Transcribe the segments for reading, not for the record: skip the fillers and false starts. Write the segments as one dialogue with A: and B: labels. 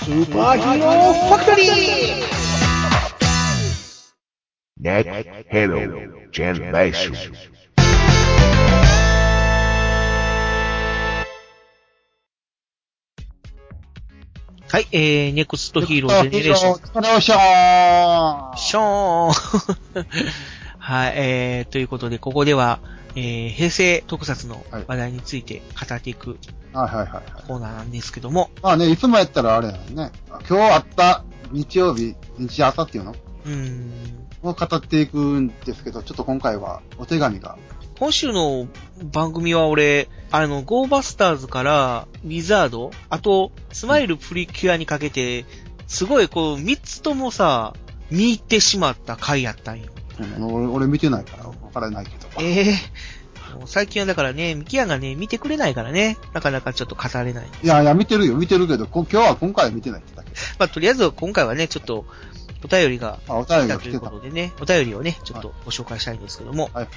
A: スーパーヒーローファクトリー
B: ネットヘロージェネレーション。
C: はい、ネクストヒーロージェネレーション。
A: ショー
C: ショーンはい、ということで、ここでは、平成特撮の話題について語っていくコーナーなんですけども。
A: まあね、いつもやったらあれやね。今日あった日曜日、日朝っていうのを語っていくんですけど、ちょっと今回はお手紙が。
C: 今週の番組は俺、ゴーバスターズからウィザード、あと、スマイルプリキュアにかけて、すごいこう、3つともさ、見入ってしまった回やったんよ。
A: 俺見てないから分からないけど。
C: もう最近はだからね、ミキヤンがね、見てくれないからね、なかなかちょっと語れない。
A: いや、見てるけど、今回は見てないってだけ。
C: まあ、とりあえず今回はね、ちょっと、お便りが
A: 来た
C: ということでね、お便りをね、ちょっとご紹介したいんですけども、
A: はい、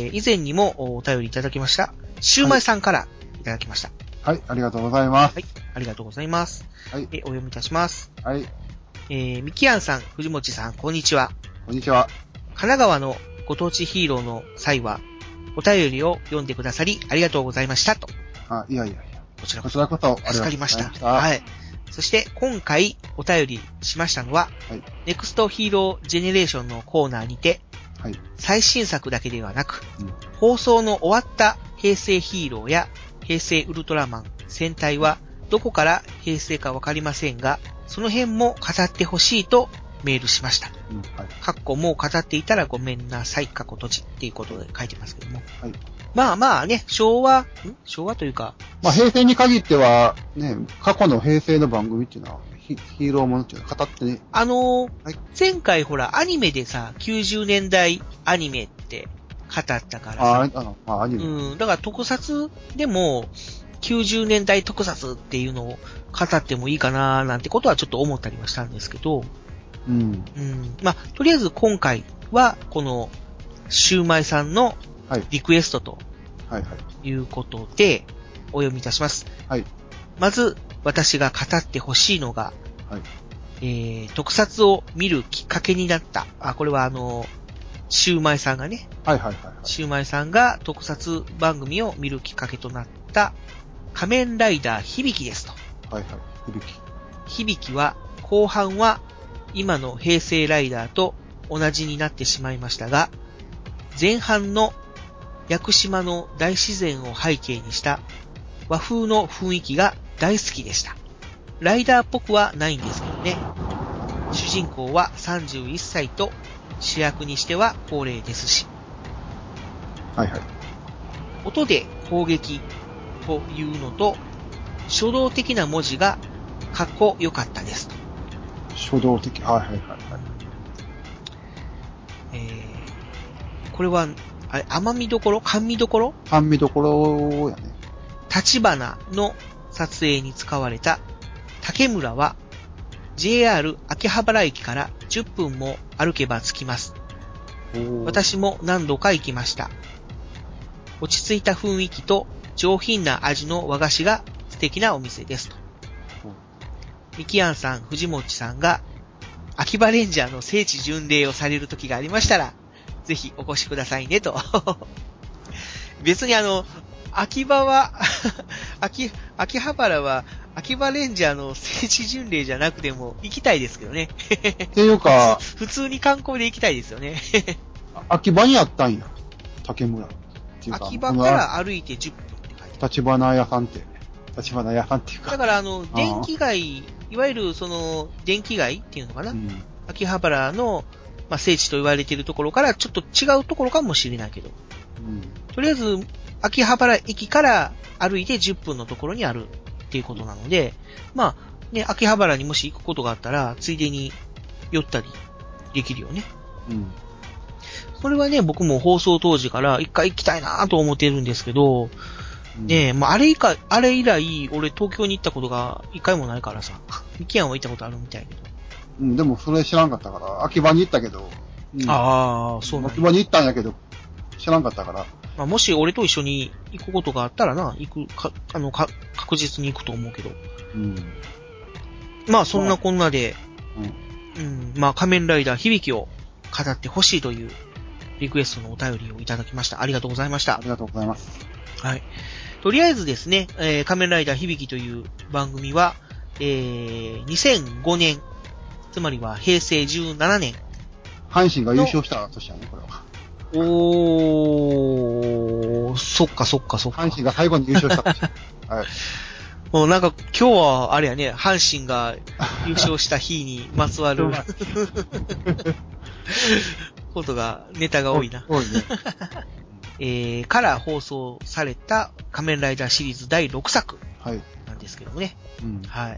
C: 以前にもお便りいただきました、シューマイさんからいただきました。
A: はい、ありがとうございます。
C: はい、ありがとうございます。
A: はい、
C: お読みいたします。
A: はい。
C: ミキヤンさん、藤持さん、こんにちは。
A: こんにちは。
C: 神奈川のご当地ヒーローの際は、お便りを読んでくださり、ありがとうございました。と。
A: いや。
C: こちら
A: こそ
C: 助かりました。はい。そして、今回お便りしましたのは、はい、ネクストヒーロージェネレーションのコーナーにて、はい、最新作だけではなく、放送の終わった平成ヒーローや平成ウルトラマン、戦隊はどこから平成かわかりませんが、その辺も語ってほしいとメールしました。かっこもう語っていたらごめんなさい、かっこ閉じっていうことで書いてますけども。はい、まあね、昭和というか。
A: まあ平成に限っては、ね、過去の平成の番組っていうのは、ヒーローものっていうのは語ってね。
C: はい、前回ほら、アニメでさ、90年代アニメって語ったからさ。
A: アニメ。
C: だから特撮でも、90年代特撮っていうのを語ってもいいかなーなんてことはちょっと思ったりはしたんですけど。まあ、とりあえず今回は、この、シューマイさんのリクエストと、いうことで、お読みいたします。はい。まず、私が語ってほしいのが、特撮を見るきっかけになった。これはシューマイさんがね、シューマイさんが特撮番組を見るきっかけとなった、仮面ライダー響ですと。響は、後半は、今の平成ライダーと同じになってしまいましたが、前半の屋久島の大自然を背景にした和風の雰囲気が大好きでした。ライダーっぽくはないんですけどね。主人公は31歳と主役にしては高齢ですし。音で攻撃というのと書道的な文字がかっこよかったですと。
A: 書道的。
C: これは、甘みどころ甘味どころ
A: やね。
C: 立花の撮影に使われた竹村は JR 秋葉原駅から10分も歩けば着きます。私も何度か行きました。落ち着いた雰囲気と上品な味の和菓子が素敵なお店ですと。ミキアンさん、藤持さんが秋葉レンジャーの聖地巡礼をされる時がありましたら、ぜひお越しくださいねと。別に秋葉は秋葉原は秋葉レンジャーの聖地巡礼じゃなくても行きたいですけどね。
A: っていうか、
C: 普通に観光で行きたいですよね。
A: 秋葉にあったんや。竹村。
C: 秋葉から歩いて10分って書いてある。
A: 立花屋さんっていうか。
C: だから電気街、いわゆる電気街っていうのかな、秋葉原の、聖地と言われているところからちょっと違うところかもしれないけど。とりあえず、秋葉原駅から歩いて10分のところにあるっていうことなので、秋葉原にもし行くことがあったら、ついでに寄ったりできるよね。それはね、僕も放送当時から一回行きたいなと思ってるんですけど、あれ以来、俺東京に行ったことが一回もないからさ、ミキアンは行ったことあるみたいけど。
A: でもそれ知らんかったから、秋葉に行ったけど。
C: そうなんだ。
A: 秋葉に行ったんやけど、知らんかったから。
C: もし俺と一緒に行くことがあったらな、確実に行くと思うけど。 まあそんなこんなで、まあ仮面ライダー響きを語ってほしいというリクエストのお便りをいただきました。ありがとうございました。
A: ありがとうございます。
C: はい。とりあえずですね、仮面ライダー響きという番組は、2005年、つまりは平成17年。
A: 阪神が優勝した年やね、これは。
C: そっか。阪
A: 神が最後に優勝した年。はい。
C: もうなんか今日はあれやね、阪神が優勝した日にまつわることが、ネタが多いな。多いね。から放送された仮面ライダーシリーズ第6作なんですけどもね。はい。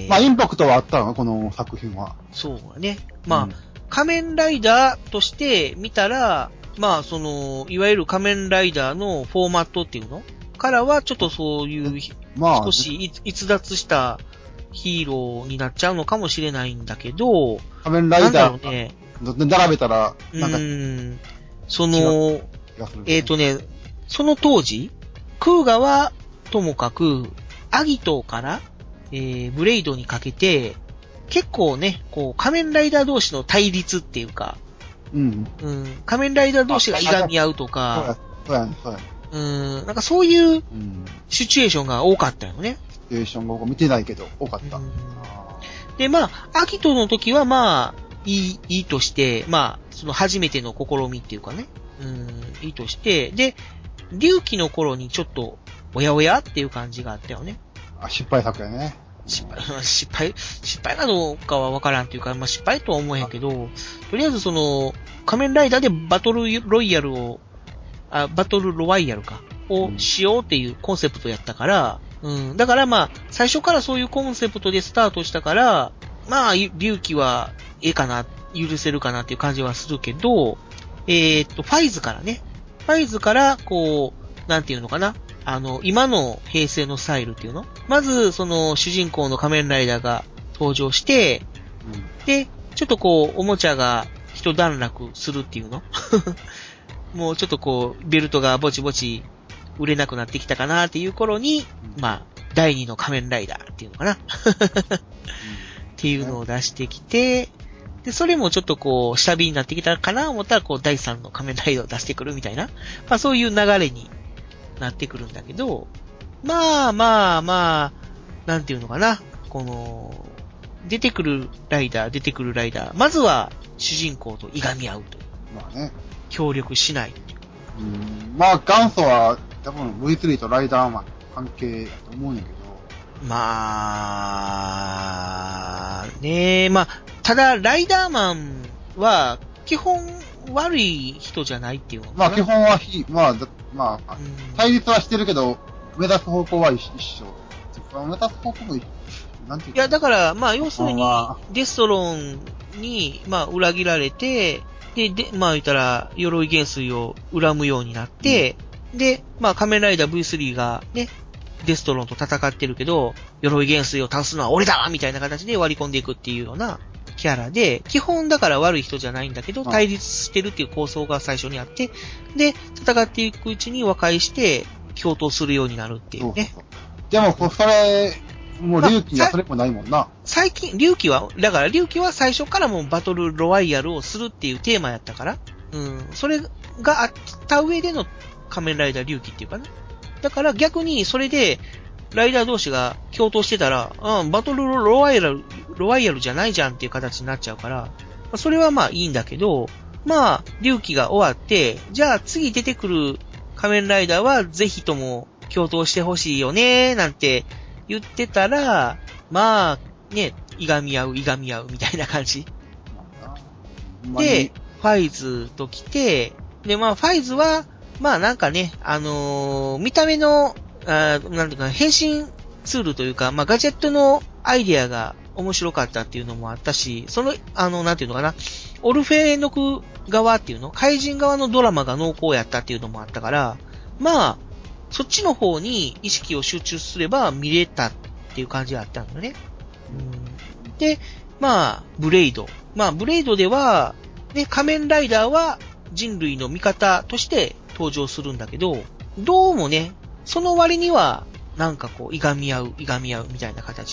A: まあインパクトはあったのこの作品は。
C: そうだね。まあ、仮面ライダーとして見たら、まあいわゆる仮面ライダーのフォーマットっていうのからはちょっとそういう、少し逸脱したヒーローになっちゃうのかもしれないんだけど、
A: 仮面ライダーね、並べたら、なんか、その
C: 当時、クーガはともかく、アギトからブレイドにかけて、結構ね、こう、仮面ライダー同士の対立っていうか、仮面ライダー同士がいがみ合うとか、なんかそういうシチュエーションが多かったよね。
A: シチュエーションが見てないけど、多かった。
C: で、まあ、アギトの時はまあ、いいとして、まあ、その初めての試みっていうかね、いいとして、で、龍騎の頃にちょっと、おやおやっていう感じがあったよね。
A: 失敗作やね。
C: 失敗かどうかはわからんっていうか、まあ失敗とは思えへんけど、とりあえず仮面ライダーでバトルロワイヤルか、をしようっていうコンセプトやったから、だからまあ、最初からそういうコンセプトでスタートしたから、まあ、龍騎は許せるかなっていう感じはするけど、ファイズから、こう、なんていうのかな。今の平成のスタイルっていうの？まず、主人公の仮面ライダーが登場して、で、ちょっとこう、おもちゃが一段落するっていうのもうちょっとこう、ベルトがぼちぼち売れなくなってきたかなっていう頃に、まあ、第二の仮面ライダーっていうのかなっていうのを出してきて、で、それもちょっとこう、下火になってきたかな思ったら、こう、第三の仮面ライダーを出してくるみたいな、まあそういう流れになってくるんだけど、まあ、なんていうのかな、出てくるライダー、まずは主人公といがみ合うという。
A: まあね。
C: 協力しない。
A: まあ元祖は多分 V3 とライダーマンの関係だと思うんだけど。
C: まあ、ねえ、まあ、ただライダーマンは基本悪い人じゃないっていうの。
A: まあ基本は対立はしてるけど、目指す方向は一緒。目指す方向も一緒。なんていうか。
C: いや、だから、まあ要するに、デストロンに、まあ裏切られて、で、まあ言ったら、鎧元帥を恨むようになって、で、まあ仮面ライダー V3 がね、デストロンと戦ってるけど、鎧元帥を倒すのは俺だみたいな形で割り込んでいくっていうようなキャラで、基本だから悪い人じゃないんだけど、対立してるっていう構想が最初にあって、で、戦っていくうちに和解して、共闘するようになるっていうね。
A: でも、それ、もう龍騎はそれもないもんな。
C: 最近、龍騎は最初からもうバトルロワイヤルをするっていうテーマやったから、それがあった上での仮面ライダー龍騎っていうかな。だから逆にそれで、ライダー同士が共闘してたら、バトルロワイヤルじゃないじゃんっていう形になっちゃうから、それはまあいいんだけど、まあ、龍騎が終わって、じゃあ次出てくる仮面ライダーはぜひとも共闘してほしいよね、なんて言ってたら、まあ、ね、いがみ合うみたいな感じ。で、ファイズと来て、で、まあ、ファイズは、まあなんかね、見た目の、なんていうか、変身ツールというか、まあガジェットのアイデアが面白かったっていうのもあったし、なんていうのかな、オルフェノク側っていうの、怪人側のドラマが濃厚やったっていうのもあったから、まあ、そっちの方に意識を集中すれば見れたっていう感じがあったんだよね。で、まあ、ブレイドでは、ね、仮面ライダーは人類の味方として登場するんだけど、どうもね、その割には、なんかこう、いがみ合うみたいな形で。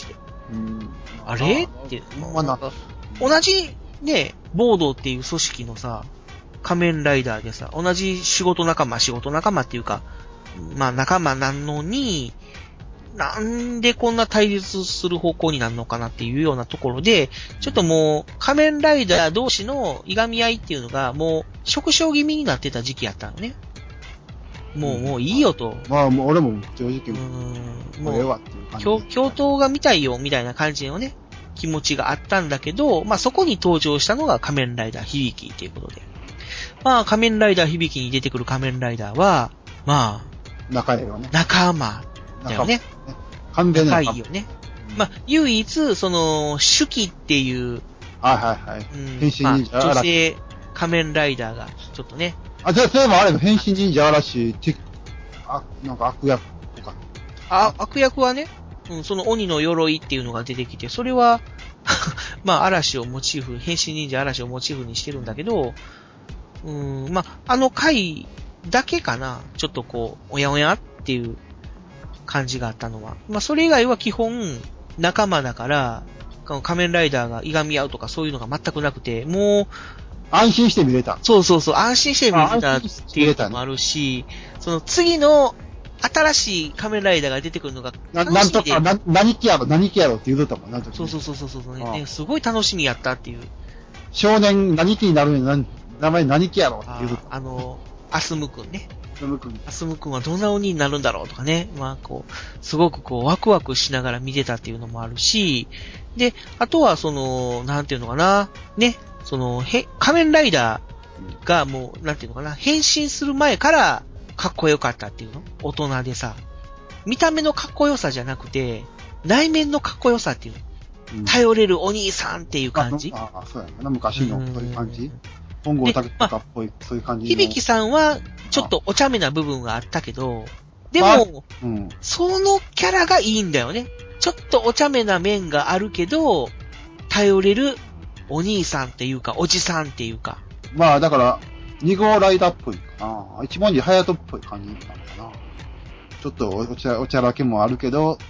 C: あれって、同じね、ボードっていう組織のさ、仮面ライダーでさ、同じ仕事仲間っていうか、まあ仲間なのに、なんでこんな対立する方向になるのかなっていうようなところで、ちょっともう仮面ライダー同士のいがみ合いっていうのがもう縮小気味になってた時期やったのね。もういいよと。
A: まあ、もう俺も正直、
C: もう
A: ええわっていう感じ。
C: 共闘が見たいよみたいな感じのね、気持ちがあったんだけど、まあそこに登場したのが仮面ライダー響きっていうことで。まあ仮面ライダー響きに出てくる仮面ライダーは、まあ、
A: 仲間よね。
C: 仲間だよね。
A: 完全に
C: 仲いいよね。まあ、唯一、その、手記っていう、
A: はい。変身忍者、
C: 女性仮面ライダーが、ちょっとね。
A: じゃあ、そういえばあれ、変身忍者嵐、なんか悪役とか。
C: 悪役はね、その鬼の鎧っていうのが出てきて、それは、まあ、嵐をモチーフ、変身忍者嵐をモチーフにしてるんだけど、まあ、回だけかな、ちょっとこう、おやおやっていう感じがあったのは。まあ、それ以外は基本、仲間だから、仮面ライダーがいがみ合うとかそういうのが全くなくて、もう、
A: 安心して見れた。
C: そう、安心して見れたっていうのもあるし、その次の新しい仮面ライダーが出てくるのが楽しみで。
A: 何期やろって言うとったもん、なんと
C: そう、ね、すごい楽しみやったっていう。
A: 少年何期になるのに名前何期やろって言うとった。
C: アスムくんね。
A: ア
C: スムくんはどんな鬼になるんだろうとかね。まあこう、すごくこうワクワクしながら見てたっていうのもあるし、で、あとはその、なんていうのかな。ね。その、仮面ライダーがもう、なんていうのかな。変身する前からかっこよかったっていうの？大人でさ。見た目のかっこよさじゃなくて、内面のかっこよさっていうの。頼れるお兄さんっていう感じ。
A: そうやな。昔のそういう感じ。本郷武とかっぽい、そういう感じ。
C: 響さんは、ちょっとお茶目な部分があったけど、でも、そのキャラがいいんだよね。ちょっとお茶目な面があるけど、頼れるお兄さんっていうか、おじさんっていうか。
A: まあ、だから、2号ライダーっぽいかな。一文字隼人っぽい感じなのかな。ちょっとおちゃらけもあるけど、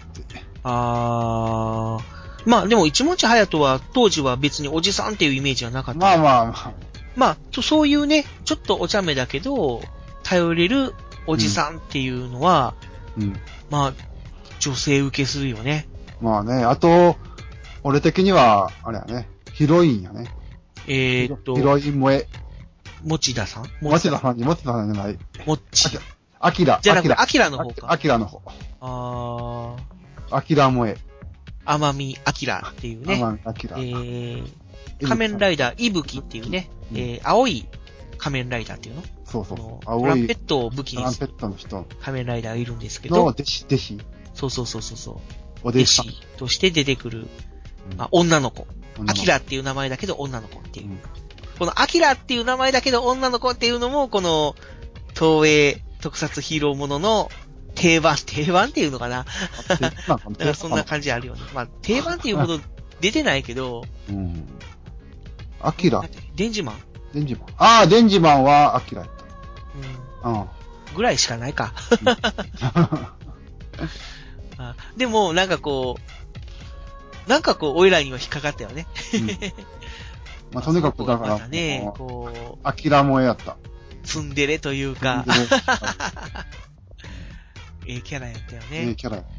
C: まあでも一文字隼人は当時は別におじさんっていうイメージはなかった。まあ、そういうね、ちょっとお茶目だけど、頼れるおじさんっていうのは、まあ、女性受けするよね。
A: まあね、あと、俺的には、あれやね、ヒロインやね。ヒロイン萌え。
C: 持田さん
A: じゃない。アキラ。
C: じゃなくて、アキラの方か。
A: アキラの方。アキラ萌え。
C: 天海アキラっていうね。
A: 天海アキラ。
C: 仮面ライダー、イブキっていうね、青い仮面ライダーっていうの？
A: そう。
C: トランペットを武器にする。
A: トランペットの人。
C: 仮面ライダーがいるんですけど。
A: 弟子。
C: そう。弟子として出てくる、まあ、女の子。アキラっていう名前だけど女の子っていう。このアキラっていう名前だけど女の子っていうのも、この、東映特撮ヒーローものの定番っていうのかな。そんな感じあるよね。まあ、定番っていうほど出てないけど。
A: アキラ。
C: デンジマン。
A: デンジマンはアキラやった。
C: ぐらいしかないか。でも、なんかこう、オイラには引っかかったよね。
A: まあ、とにかくだから、
C: ね、こう、
A: アキラ萌えやった。
C: ツンデレというか、キャラやったよね。
A: キャラやった。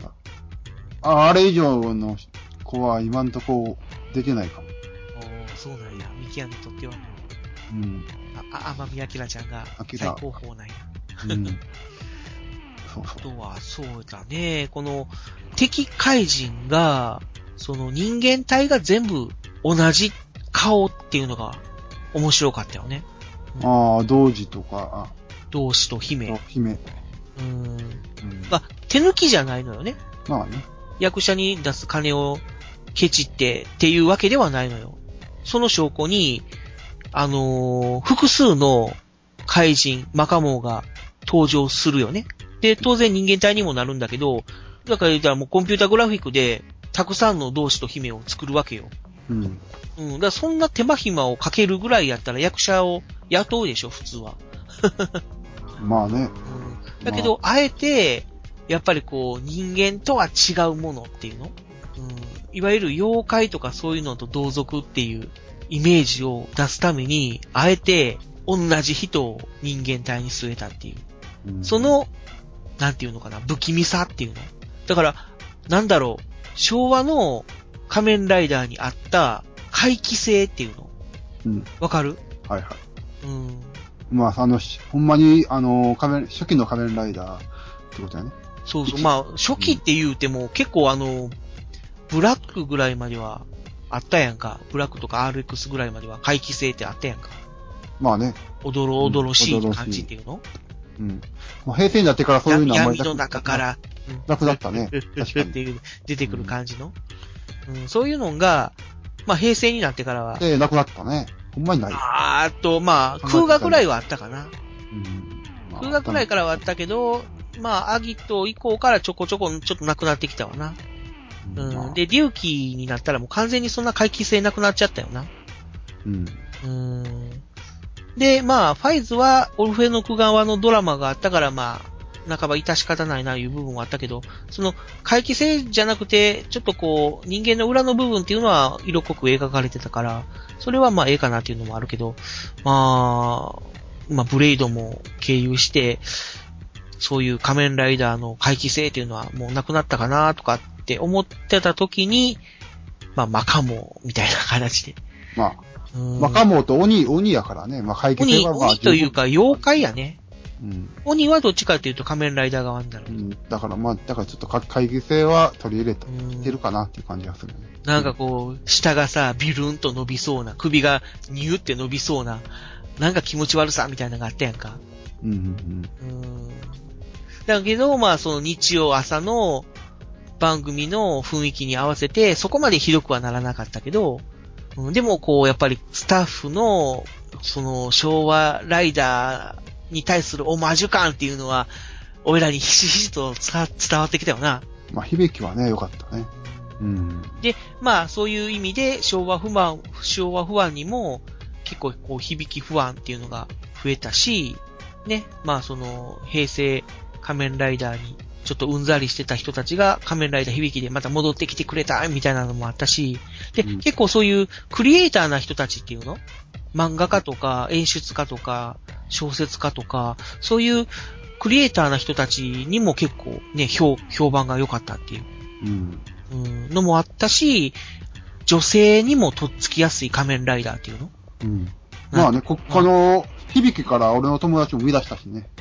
A: あれ以上の子は今んとこ出てないかも。
C: そうなんや。ミキアにとっては。天海明ちゃんが最高峰なんや。あとは、そうだね。この、敵怪人が、その人間体が全部同じ顔っていうのが面白かったよね。
A: 同時とか。
C: 同志と姫。
A: まあ、
C: 手抜きじゃないのよね。
A: まあね。
C: 役者に出す金をケチってっていうわけではないのよ。その証拠に、複数の怪人、マカモが登場するよね。で、当然人間体にもなるんだけど、だから言ったらもうコンピュータグラフィックで、たくさんの同志と姫を作るわけよ。だからそんな手間暇をかけるぐらいやったら役者を雇うでしょ、普通は。
A: まあね。
C: だけど、あえて、やっぱりこう、人間とは違うものっていうのいわゆる妖怪とかそういうのと同族っていうイメージを出すために、あえて同じ人を人間体に据えたっていう。その、なんていうのかな、不気味さっていうの。だから、なんだろう、昭和の仮面ライダーにあった怪奇性っていうの。わかる？
A: はいはい。まあ、ほんまに、初期の仮面ライダーってことやね。
C: そうそう。まあ、初期って言うても、結構ブラックぐらいまではあったやんか。ブラックとか RX ぐらいまでは怪奇性ってあったやんか。
A: まあね。
C: おどろしい感じっていうの？
A: もう平成になってからそういうのは
C: 闇の中から、
A: 楽だったね。確かに。
C: っていう、出てくる感じの。そういうのが、まあ平成になってからは。
A: なくなったね。ほんまにない。
C: まあ、空画ぐらいはあったかな。空画ぐらいからはあったけど、まあ、アギト以降からちょこちょこちょっとなくなってきたわな。で、龍騎になったらもう完全にそんな怪奇性なくなっちゃったよな。で、まあ、ファイズはオルフェノク側のドラマがあったから、まあ、半ば致し方ないないう部分はあったけど、その怪奇性じゃなくて、ちょっとこう、人間の裏の部分っていうのは色濃く描かれてたから、それはまあええかなっていうのもあるけど、まあ、ブレイドも経由して、そういう仮面ライダーの怪奇性っていうのはもうなくなったかなとかって思ってた時に、まあ、マカモみたいな形で。
A: まあ、マカモと鬼やからね。まあ、怪奇性は
C: 鬼というか妖怪やね。鬼はどっちかっていうと仮面ライダー側になる。
A: だからちょっと怪奇性は取り入れてるかなっていう感じがするね。
C: なんかこう、下がさ、ビルンと伸びそうな、首がニューって伸びそうな、なんか気持ち悪さみたいなのがあったやんか。だけど、まあその日曜朝の番組の雰囲気に合わせて、そこまでひどくはならなかったけど、でもこう、やっぱりスタッフの、その昭和ライダーに対するオマージュ感っていうのは、俺らにひしひしと伝わってきたよな。
A: まあ、響きはね、良かったね。
C: で、まあ、そういう意味で、昭和不安にも、結構こう、響き不安っていうのが増えたし、ね、まあ、その、平成仮面ライダーに、ちょっとうんざりしてた人たちが仮面ライダー響きでまた戻ってきてくれたみたいなのもあったし、で、結構そういうクリエイターな人たちっていうの？漫画家とか演出家とか小説家とか、そういうクリエイターな人たちにも結構ね、評判が良かったっていう、のもあったし、女性にもとっつきやすい仮面ライダーっていうの？
A: まあね、この響きから俺の友達も見出したしね。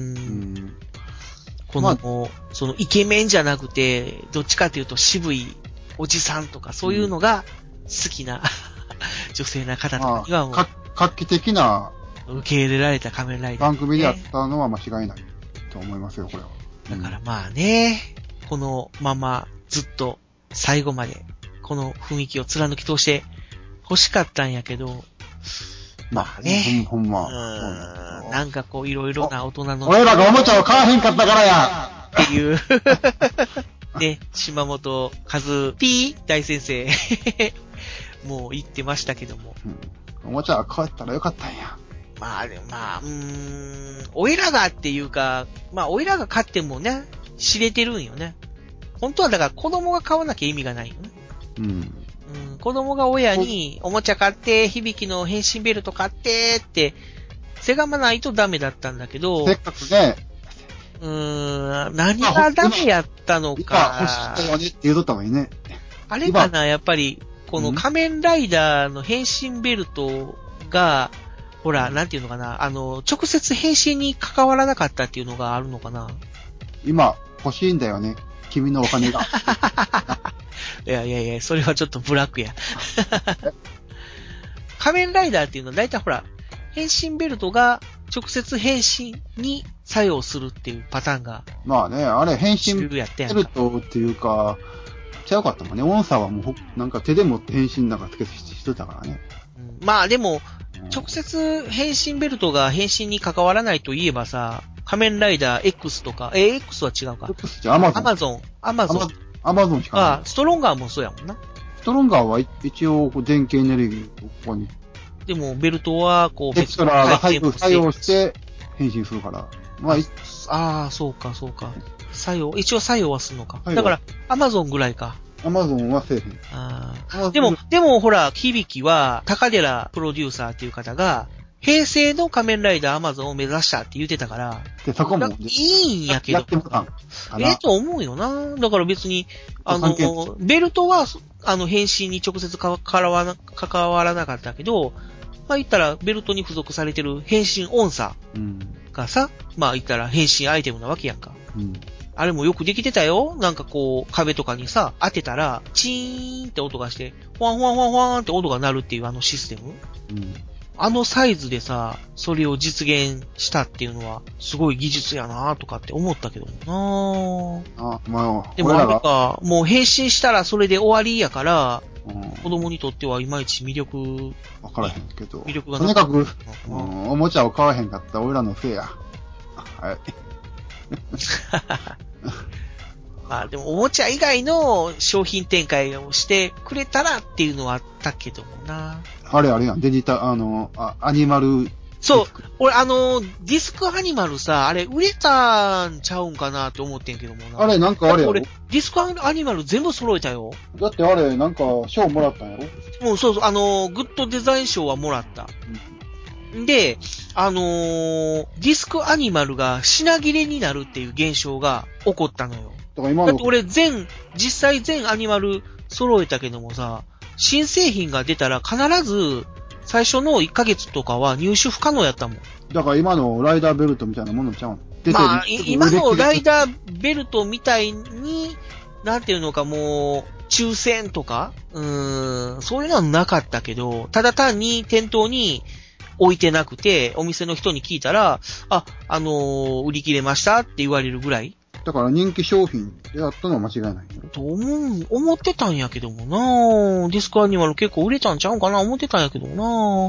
C: この、そのイケメンじゃなくて、どっちかというと渋いおじさんとかそういうのが好きな女性な方とかにはもう、
A: 画期的な
C: 受け入れられた仮面ライダー、
A: 番組であったのは間違いないと思いますよ、これは。
C: だからまあね、このままずっと最後までこの雰囲気を貫き通して欲しかったんやけど、まあね。
A: ほんま。
C: なんかこういろいろな大人の。
A: 俺らがおもちゃを買わへんかったからや
C: っていう。ね、島本和 P 大先生。もう言ってましたけども。
A: おもちゃは買ったらよかったんや。
C: おいらがっていうか、まあおいらが買ってもね、知れてるんよね。本当はだから子供が買わなきゃ意味がないよね。子供が親におもちゃ買って、響きの変身ベルト買ってってせがまないとダメだったんだけど、
A: せっかくね、
C: 何がダメやったのか。
A: 欲しいよねって言うとった方がいいね。
C: あれかな、やっぱり、この仮面ライダーの変身ベルトが、ほら、なんていうのかな、直接変身に関わらなかったっていうのがあるのかな。
A: 今、欲しいんだよね。君のお金が。
C: いや、それはちょっとブラックや。仮面ライダーっていうのは大体ほら、変身ベルトが直接変身に作用するっていうパターンが。
A: まあね、あれ変身ベルトっていうか、ちゃうかったもんね。音差はもう、なんか手で持って変身なんかつけてしてたからね。
C: まあでも、直接変身ベルトが変身に関わらないといえばさ、仮面ライダー X とか、X は違うか。
A: X じゃアマゾンしかない。
C: ストロンガーもそうやもんな。
A: ストロンガーは一応電気エネルギーをここに。
C: でもベルトはこう
A: エクストラが作用して変身するから。
C: そうか。一応作用はするのか。だから、アマゾンぐらいか。
A: アマゾンはせえへん。
C: でもほら、響は、高寺プロデューサーっていう方が、平成の仮面ライダーアマゾンを目指したって言ってたから、
A: で、そこも、
C: いいんやけど。
A: やってもたんかな。
C: と思うよな。だから別に、ベルトは、変身に直接関わらなかったけど、まあ言ったら、ベルトに付属されてる変身音差がさ、まあ言ったら変身アイテムなわけやんか。あれもよくできてたよ。なんかこう、壁とかにさ、当てたら、チーンって音がして、フワンフワンフワンフワンって音が鳴るっていうシステム。あのサイズでさ、それを実現したっていうのは、すごい技術やなとかって思ったけどもなでもあれか、もう変身したらそれで終わりやから、子供にとってはいまいち魅力。
A: わからへんけど。
C: 魅力が
A: とにかく、おもちゃを買わへんかった俺らのせいや。はい。
C: まあでもおもちゃ以外の商品展開をしてくれたらっていうのはあったけどもな。
A: あれやん、デジタル、アニマル。
C: そう、俺ディスクアニマルさ、あれ売れたんちゃうんかなって思ってんけどもな。
A: あれなんかあれやろ
C: 俺、ディスクアニマル全部揃えたよ。
A: だってあれなんか賞もらったんやろ。
C: もうそうそう、グッドデザイン賞はもらった。で、ディスクアニマルが品切れになるっていう現象が起こったのよ。だって俺実際全アニマル揃えたけどもさ、新製品が出たら必ず最初の1ヶ月とかは入手不可能やったもん。
A: だから今のライダーベルトみたいなものちゃうの？
C: まあ、今のライダーベルトみたいに、なんていうのかもう、抽選とかそういうのはなかったけど、ただ単に店頭に置いてなくて、お店の人に聞いたら、売り切れましたって言われるぐらい。
A: だから人気商品であったのは間違いないよ。
C: と思ってたんやけどもなディスクアニマル結構売れたんちゃうんかな思ってたんやけども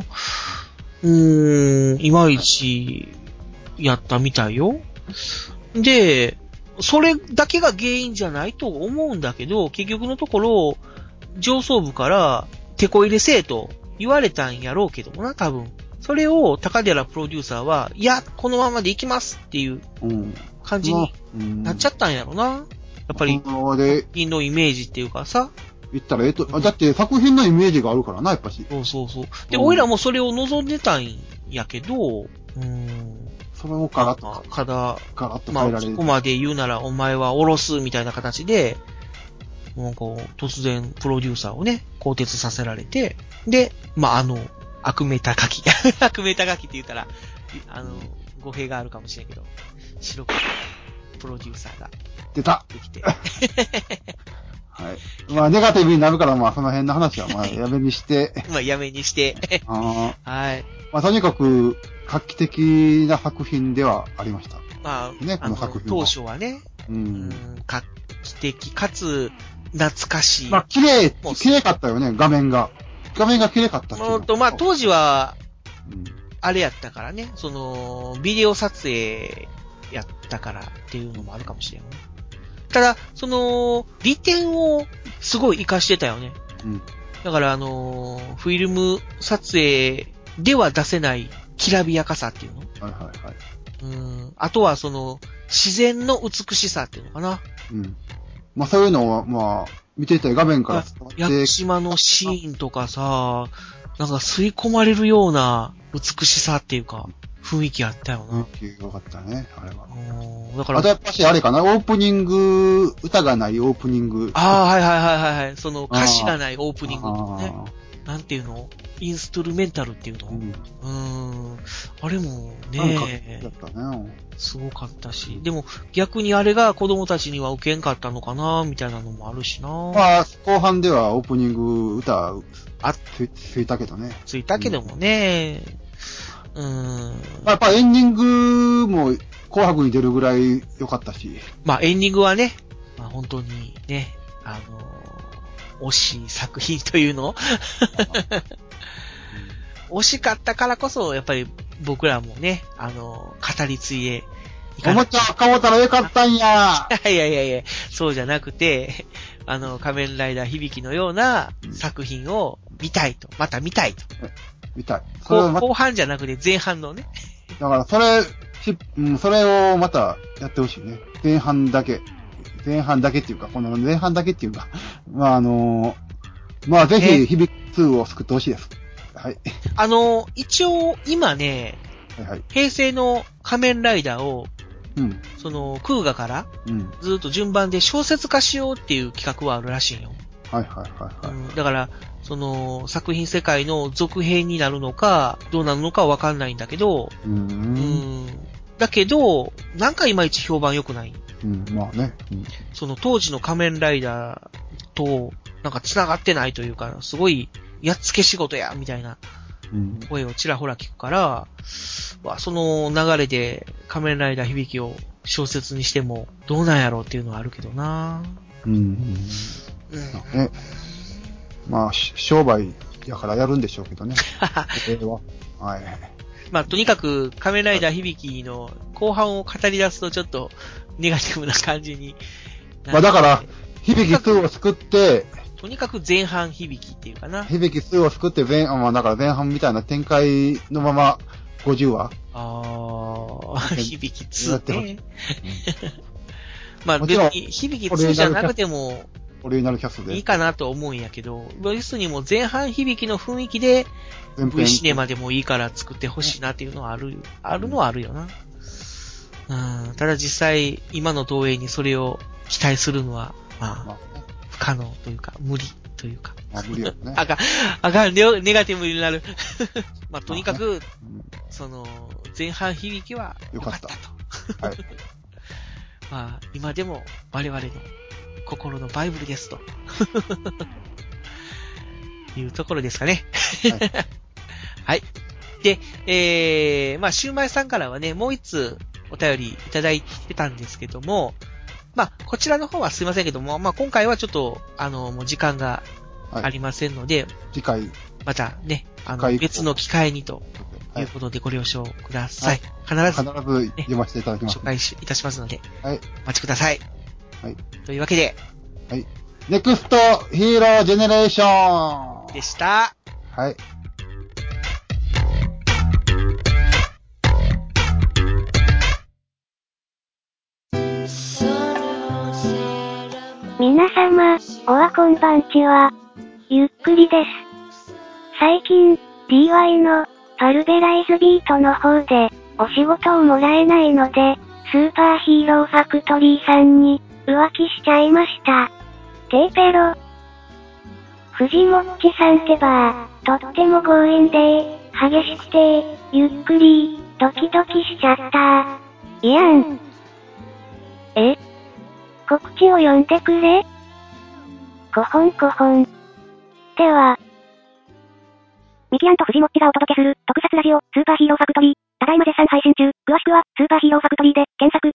C: ないまいちやったみたいよ。で、それだけが原因じゃないと思うんだけど、結局のところ、上層部から手こ入れせえと言われたんやろうけどもな、多分。それを高寺プロデューサーは、いや、このままでいきますっていう感じになっちゃったんやろな。やっぱり、作品のイメージっていうかさ。
A: 言ったらだって作品のイメージがあるからな、やっぱし。
C: そう。で、俺らもそれを望んでたんやけど、
A: それをガラッと
C: まあ、そこまで言うならお前はおろすみたいな形で、なんか突然プロデューサーをね、更迭させられて、で、まあ悪名高き悪名高きって言ったら、語弊があるかもしれんけど、白くプロデューサーが
A: 出た
C: できて。
A: はい。まあ、ネガティブになるから、まあ、その辺の話は、まあ、やめにして。
C: まあ、やめにして。はい。
A: まあ、とにかく、画期的な作品ではありました。
C: まあ、
A: ね、この作品
C: は。当初はね。画期的かつ、懐かしい。
A: まあ、綺麗かったよね、画面が。画面が綺麗かった
C: まあ、当時は、あれやったからね、ビデオ撮影やったからっていうのもあるかもしれんね。ただ、利点をすごい活かしてたよね。だから、フィルム撮影では出せないきらびやかさっていうの。あとは、自然の美しさっていうのかな。
A: まあ、そういうのは、まあ、見ていた画面から伝わって。
C: 屋久島のシーンとかさ、なんか吸い込まれるような美しさっていうか、雰囲気あったよな。
A: 雰囲気良かったね、あれは。
C: だから。
A: あとやっぱしあれかな、オープニング、歌がないオープニング。
C: はい。歌詞がないオープニングとかね。なんていうの？インストゥルメンタルっていうの？あれもね、すごかったし。でも逆にあれが子供たちには受けんかったのかな、みたいなのもあるしな。
A: まあ、後半ではオープニング歌、ついたけどね。
C: ついたけどもね。
A: まあ、やっぱエンディングも紅白に出るぐらい良かったし。
C: まあエンディングはね、まあ本当にね、惜しい作品というの惜しかったからこそ、やっぱり僕らもね、語り継いでいか
A: ない。おもちゃ買おうたらよかったんや。
C: いや、そうじゃなくて、仮面ライダー響のような作品を見たいと、また見たいと。
A: 見たい。
C: 後半じゃなくて前半のね。
A: だからそれをまたやってほしいね。前半だけ。 前半だけっていうか、この前半だけっていうか、まあぜひ、響き2を救ってほしいです。はい。
C: 一応、今ね、
A: はいはい、
C: 平成の仮面ライダーを、
A: うん。
C: 空河から、ずっと順番で小説化しようっていう企画はあるらしいよ。
A: はいはいはいはい。
C: だから、作品世界の続編になるのか、どうなるのかはわかんないんだけど、だけど、なんかいまいち評判良くない。
A: まあね。
C: 当時の仮面ライダーと、なんか繋がってないというか、すごい、やっつけ仕事や、みたいな声をちらほら聞くから、その流れで仮面ライダー響きを小説にしてもどうなんやろうっていうのはあるけどな。
A: ね、まあ、商売やからやるんでしょうけどね。はい。
C: まあ、とにかく仮面ライダー響きの後半を語り出すとちょっとネガティブな感じになる。
A: まあだから、響き2を救って、
C: とにかく前半響きっていうかな。
A: 響き2を救ってまあだから前半みたいな展開のまま50話。
C: 響き2ね。まあ別に響き2じゃなくても、
A: オリジナルキャストで
C: いいかなと思うんやけど、要するにもう前半響きの雰囲気で、V シネマでもいいから作ってほしいなっていうのはあるのはあるよな。ただ実際、今の東映にそれを期待するのは、まあ、不可能というか、無理というか。
A: 無理よね。
C: あかん、ネガティブになる。まあ、とにかく、前半響きは良かったと。はい。まあ、今でも我々の心のバイブルですと。いうところですかね。はい。はい。で、まあ、シュウマイさんからはね、もう一つお便りいただいてたんですけども、まあ、こちらの方はすいませんけども、まあ、今回はちょっと、もう時間がありませんので、
A: 次回。
C: またね、別の機会にということでご了承ください。必ず
A: 読ませていただきます。
C: 紹介いたしますので、
A: はい。
C: お待ちください。
A: はい。
C: というわけで、
A: はい。ネクストヒーロージェネレーション
C: でした。
A: はい。
D: 皆様、おはこんばんちは。ゆっくりです。最近、DY のパルベライズビートの方で、お仕事をもらえないので、スーパーヒーローファクトリーさんに、浮気しちゃいました。テーペロ。藤もっちさんってば、とっても強引で、激しくて、ゆっくり、ドキドキしちゃった。いやん。告知を読んでくれ。こほん。では、ミキアンと藤もっちがお届けする、特撮ラジオ、スーパーヒーローファクトリー。ただいま絶賛配信中。詳しくは、スーパーヒーローファクトリーで、検索。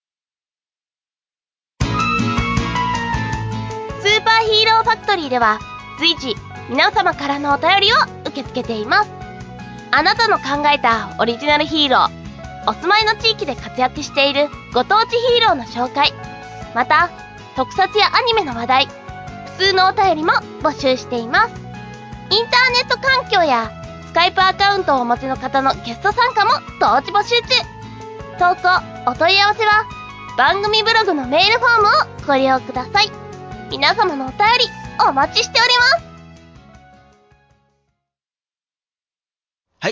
E: スーパーヒーローファクトリーでは、随時、皆様からのお便りを受け付けています。あなたの考えたオリジナルヒーロー、お住まいの地域で活躍しているご当地ヒーローの紹介、また、特撮やアニメの話題、普通のお便りも募集しています。インターネット環境やスカイプアカウントをお持ちの方のゲスト参加も同時募集中。投稿、お問い合わせは番組ブログのメールフォームをご利用ください。皆様のお便りお待ちしております。
C: はい、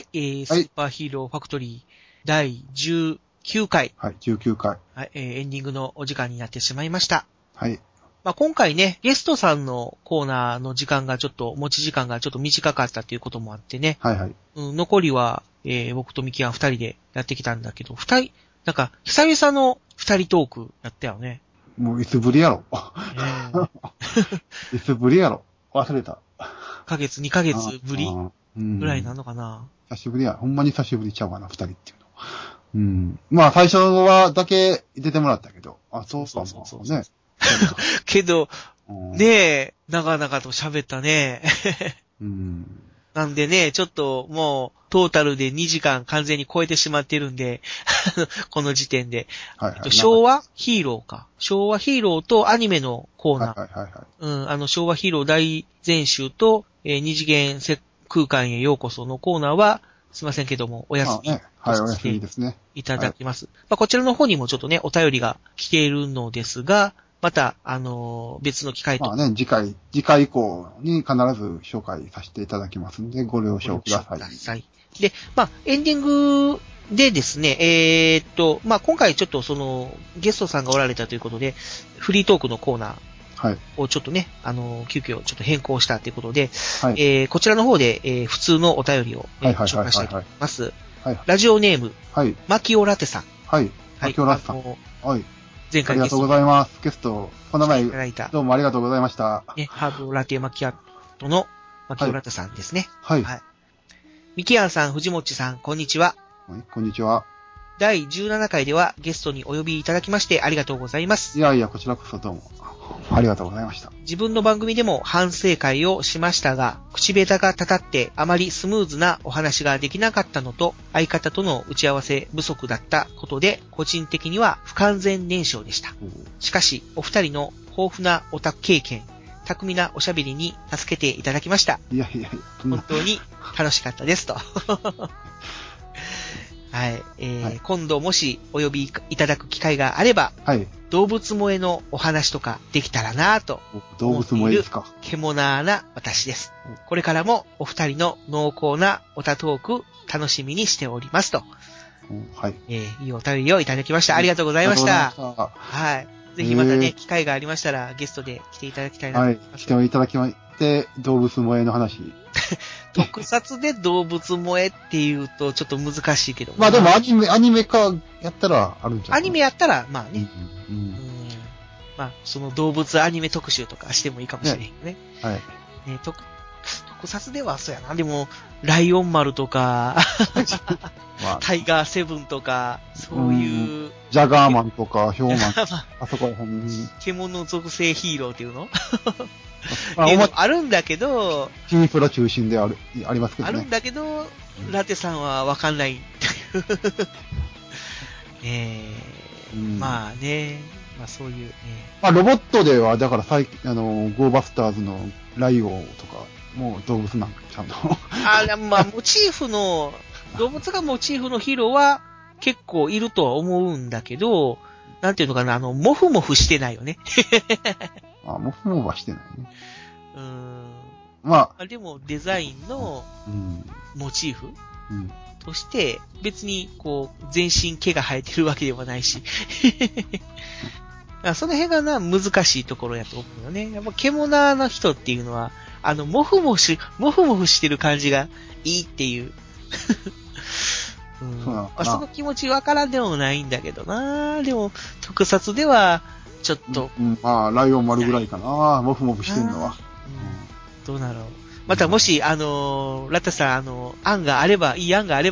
C: スーパーヒーローファクトリー第19回。
A: はい、19回。
C: はい、エンディングのお時間になってしまいました。
A: はい。
C: まあ、今回ね、ゲストさんのコーナーの時間が持ち時間がちょっと短かったっていうこともあってね。
A: はいはい。
C: 残りは、僕とミキアン2人でやってきたんだけど、なんか、久々の2人トークやったよね。
A: もういつぶりやろ。いつぶりやろ。忘れた。
C: 2ヶ月ぶりぐらいなのかな。
A: 久しぶりや。ほんまに久しぶりちゃうかな、2人っていうの。まあ、最初はだけ出てもらったけど。そうかもね。
C: けど、ねえ、長々と喋ったね。なんでね、ちょっともう、トータルで2時間完全に超えてしまってるんで、この時点で。昭和ヒーローか。昭和ヒーローとアニメのコーナー。昭和ヒーロー大全集と、二次元空間へようこそのコーナーは、すいませんけども、お休み。
A: はい、お休みですね。
C: いただきます。まあ、こちらの方にもちょっとね、お便りが来ているのですが、 また、別の機会と。
A: まあね、次回以降に必ず紹介させていただきますんで、ご了承ください。
C: で、まあ、エンディングでですね、まあ、今回ちょっとゲストさんがおられたということで、フリートークのコーナーをちょっとね、急遽ちょっと変更したということで、はい、こちらの方で、普通のお便りを、紹介したいと思います。はい、ラジオネーム、はい、マキオラテさん。
A: はい、マキオラテさん。はい。
C: 前回
A: ありがとうございます。ゲスト、この前、どうもありがとうございました。
C: ね、ハードラテマキアットのマキオラテさんですね。はい。はい。ミキアンさん、藤持さん、こんにちは。
A: はい、こんにちは。
C: 第17回ではゲストにお呼びいただきましてありがとうございます。
A: いやいや、こちらこそどうも。ありがとうございました。
C: 自分の番組でも反省会をしましたが、口下手がたたってあまりスムーズなお話ができなかったのと、相方との打ち合わせ不足だったことで、個人的には不完全燃焼でした。しかし、お二人の豊富なオタク経験、巧みなおしゃべりに助けていただきました。
A: いやいやいや、
C: 本当に楽しかったですと。はい、はい。今度もしお呼びいただく機会があれば、はい、動物萌えのお話とかできたらなぁと
A: 動物萌えですか。
C: 獣な私です。これからもお二人の濃厚なオタトーク楽しみにしておりますと。はい。いいお便りをいただきました。ありがとうございました。はい。ぜひまたね、機会がありましたらゲストで来ていただきたいなと思います。
A: はい。来ていただきまして、動物萌えの話。
C: 特撮で動物萌えっていうとちょっと難しいけど。
A: まあでもアニメ化やったらあるんじゃない？
C: アニメやったら、まあね。まあ、その動物アニメ特集とかしてもいいかもしれないね。はい。ね、特撮ではそうやな。でも、ライオン丸とか、まあ、タイガーセブンとか、そういう。
A: ジャガーマンとか、ヒョウマン。あそこら辺に。
C: 獣属性ヒーローっていうのあるんだけど、
A: キミプラ中心でありますけどね。
C: あるんだけど、ラテさんはわかんないっていう。まあね、まあそういうね。
A: まあロボットでは、だからゴーバスターズのライオンとか、もう動物なんかちゃんと。
C: まあモチーフの、動物がモチーフのヒーローは結構いるとは思うんだけど、なんていうのかな、モフモフしてないよね。
A: モフモフはしてないね。まあ。
C: でもデザインのモチーフとして、別にこう、全身毛が生えてるわけではないし。その辺が難しいところやと思うよね。やっぱ獣の人っていうのは、モフモフしてる感じがいいっていう。その気持ちわからんでもないんだけどな。でも、特撮では、ちょっと。
A: まあ、ライオン丸ぐらいかな。モフモフしてんのは。
C: どうなろう。またもし、ラタさん、いい案があれば、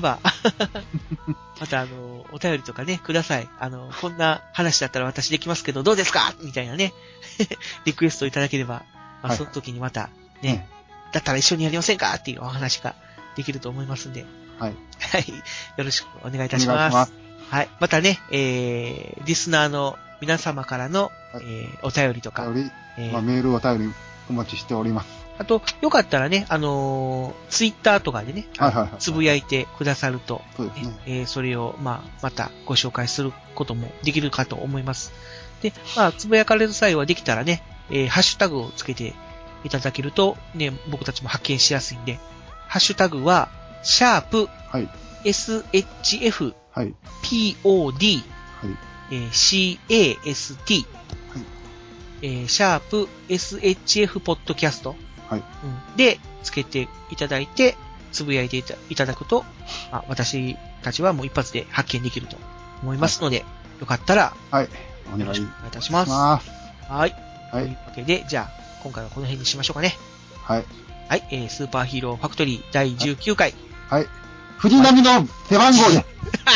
C: またお便りとかね、ください。こんな話だったら私できますけど、どうですかみたいなね、リクエストいただければ、まあ、その時にまた、ね、だったら一緒にやりませんかっていうお話ができると思いますんで。はい。はい。よろしくお願いいたします。お願いします。はい。またね、リスナーの皆様からの、お便りとか。
A: メールお便りお待ちしております。
C: あと、よかったらね、ツイッターとかでね、つぶやいてくださると、そうですね。それを、またご紹介することもできるかと思います。で、つぶやかれる際はできたらね、ハッシュタグをつけていただけると、ね、僕たちも発見しやすいんで、ハッシュタグは、#SHF、POD、CAST、#SHF ポッドキャスト、で、つけていただいて、つぶやいていただくと、私たちはもう一発で発見できると思いますので、よかったら、
A: はい、お願いい
C: たします。はい。というわけで、じゃあ、今回はこの辺にしましょうかね。はい。はい、スーパーヒーローファクトリー第19回。
A: はい。藤波の背番号で。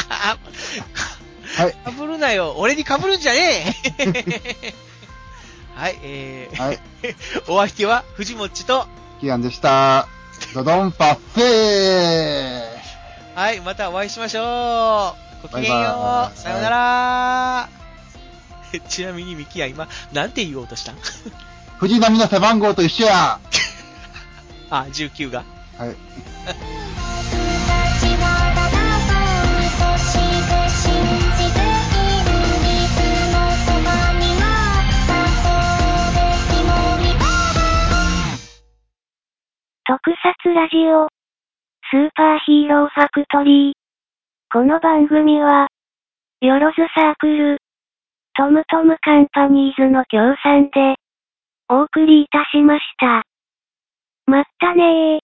C: はい。被るなよ。俺に被るんじゃねえ。はい、はい。お相手は藤もっちと、
A: キアンでした。ドドンパッフェー。
C: はい、またお会いしましょう。ごきげんよう。さようなら。ちなみにミキヤ今、なんて言おうとしたん？
A: 藤波の背番号と一緒や。
C: 19が。
A: はい。信じているリズムのそばには
D: 特撮ラジオ、スーパーヒーローファクトリー。この番組は、よろずサークル、トムトムカンパニーズの協賛で、お送りいたしました。まったねー。